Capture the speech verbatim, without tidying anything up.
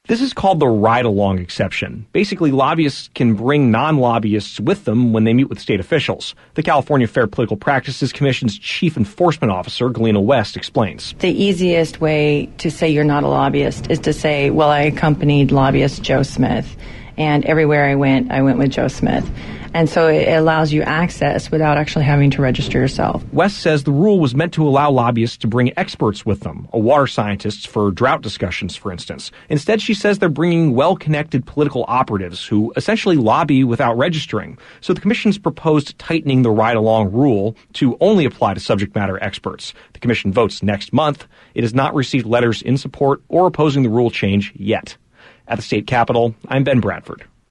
This is called the ride-along exception. Basically, lobbyists can bring non-lobbyists with them when they meet with state officials. The California Fair Political Practices Commission's Chief Enforcement Officer, Galena West, explains. The easiest way to say you're not a lobbyist is to say, well, I accompanied lobbyist Joe Smith, and everywhere I went, I went with Joe Smith. And so it allows you access without actually having to register yourself. West says the rule was meant to allow lobbyists to bring experts with them, a water scientists for drought discussions, for instance. Instead, she says they're bringing well-connected political operatives who essentially lobby without registering. So the commission's proposed tightening the ride-along rule to only apply to subject matter experts. The commission votes next month. It has not received letters in support or opposing the rule change yet. At the state capitol, I'm Ben Bradford.